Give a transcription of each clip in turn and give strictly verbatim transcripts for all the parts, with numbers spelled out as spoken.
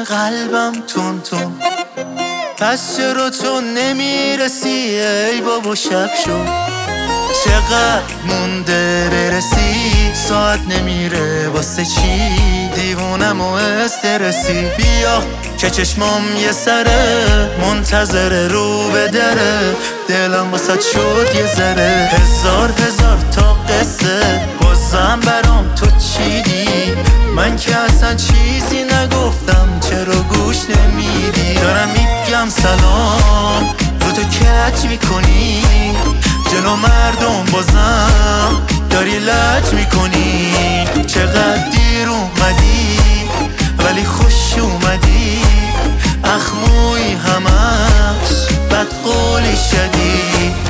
قلبم تون تون. پس چرا تو نمیرسی ای بابا شب شد؟ چقدر مونده برسی؟ ساعت نمیره واسه چی؟ دیوونم و استرسی. بیا که چشمام یه سره منتظره رو به دره، دلم واسه شد یه ذره. هزار هزار تا قصه بازم برام تو چیدی، من که اصلا چیزی نگفتم چرا گوش نمیدی؟ دارم میگم سلام رو تو کچ میکنی، جلو مردم بازم داری لج میکنی. چقدر دیر اومدی ولی خوش اومدی، اخموی همش بد قولی شدی.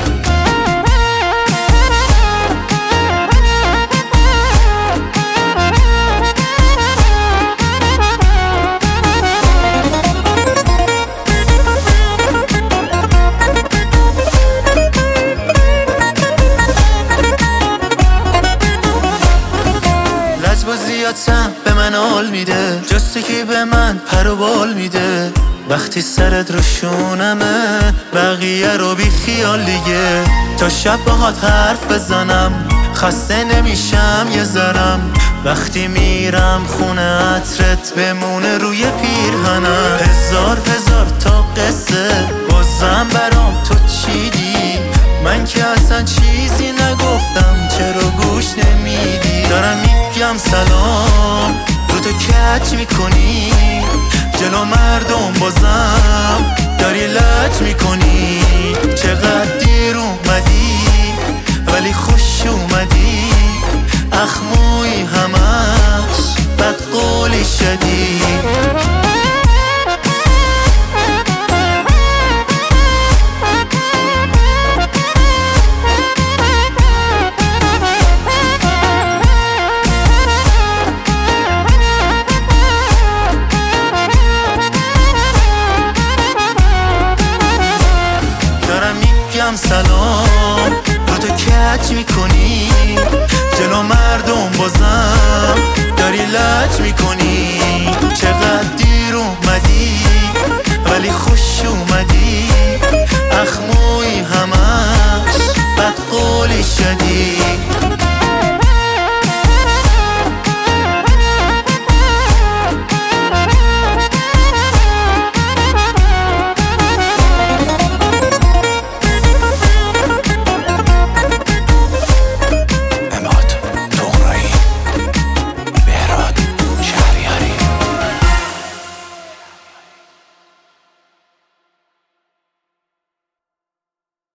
لجبازیاتم به من حال میده، جسته که به من پر و بال میده. وقتی سرت رو شونمه بقیه رو بی خیال دیگه. تا شب باهات حرف بزنم خسته نمیشم یه ذرم، وقتی میرم خونه عطرت بمونه روی پیرهنم. هزار هزار تا قصه بازم برام تو چیدی، من که اصلا چیزی نگفتم چرا گوش نمیدی؟ دارم میگم سلام رو تو کچ میکنی، جلو مردم بازم داری لج میکنی. چقدر دیر اومدی ولی خوش اومدی، اخموی همش بد قولی شدی. سلام رو تو کچ میکنی، جلو مردم بازم داری لج میکنی. چقدر دیر اومدی ولی خوش اومدی،